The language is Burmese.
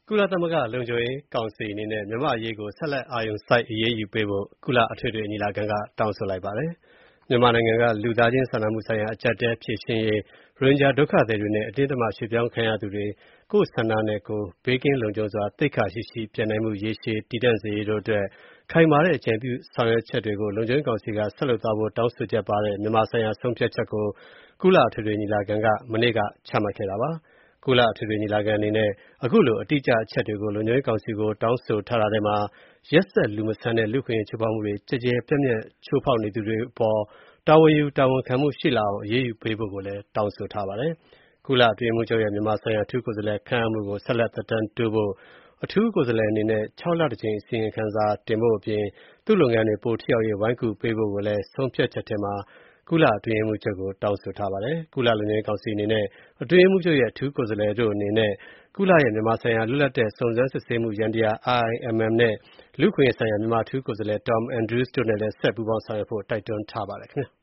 ကုလသမဂ္ဂလုံခြုံရေးကောင်စီအနေနဲ့မြန်မာ့အရေးကိုဆက်လက်အာရုံစိုက်အရေးယူပေးဖို့ကုလအထွေထွေညီလာခံကတောင်းဆိုလိုက်ပါတယ်။မြန်မာနိုင်ငံကလူသားချင်းစာနာမှုဆိုင်ရာအကျပ်အတည်းဖြေရှင်းရေး၊ရိုဟင်ဂျာဒုက္ခသည်တွေနဲ့အတင်းအဓမ္မရွှေ့ပြောင်းခံရသူတွေကိုယ့်ဆန္ဒနဲ့ကိုယ်ဘေးကင်းလုံခြုံစွာသိက္ခာရှိရှိပြန်နိုင်မှုရေရှည်တည်တံ့စေရေးတို့အတွက်ခိုင်မာတဲ့အကြံပြုဆောင်ရွက်ချက်တွေကိုလုံခြုံရေးကောင်စီကဆက်လုပ်သွားဖို့တောင်းဆိုချက်ပါတဲ့မြန်မာဆိုင်ရာဆုံးဖြတ်ချက်ကိုကုလအထွေထွေညီလာခံကမနေ့ကချမှတ်ခဲ့တာပါ။ကုလအထွေထွေညီလာခံအနေနဲ့အခုလိုအတိအကျအချက်တွေကိုလုံခြုံရေးကောင်စီကိုတောင်းဆိုထားတာထဲမှာရက်စက်လူမဆန်တဲ့လူ့အခွင့်အရေးချိုးဖောက်မှုတွေကျယ်ကျယ်ပြန့်ပြန့်ချိုးဖောက်နေသူတွေအပေါ်တာဝန်ယူတာဝန်ခံမှုရှိလာအောင်အရေးယူပေးဖို့ကိုလည်းတောင်းဆိုထားပါတယ်။ကုလအတွင်းရေးမှူးချုပ်ရဲ့မြန်မာဆိုင်ရာအထူးကိုယ်စားလှယ်ခန့်အပ်မှုကိုဆက်လက်သက်တမ်းတိုးဖို့အထူးကိုယ်စားလှယ်အနေနဲ့6 လတစ်ကြိမ်အစီရင်ခံစာတင်ဖို့အပြင်သူ့လုပ်ငန်းတွေပိုထိရောက်ရေးဝိုင်းကူပေးဖို့ကိုလည်းဆုံးဖြတ်ချက်ထဲမှာကုလအတွင်းရေးမှူးချုပ်ကိုတောင်းဆိုထားပါတယ်။ကုလလုံခြုံရေးကောင်စီအနေနဲ့အတွင်းရေးမှူးချုပ်ရဲ့အထူးကိုယ်စားလှယ်တို့အနေနဲ့ကုလရဲ့မြန်မာဆိုင်ရာလွတ်လပ်တဲ့စုံစမ်းစစ်ဆေးမှုယန္တရား IIMM နဲ့လူ့အခွင့်အရေးဆိုင်ရာမြန်မာအထူးကိုယ်စားလှယ် Tom Andrews တို့နဲ့လည်းဆက်ပူးပေါင်းဆောင်ရွက်ဖို့တိုက်တွန်းထားပါတယ်ခင်ဗျာ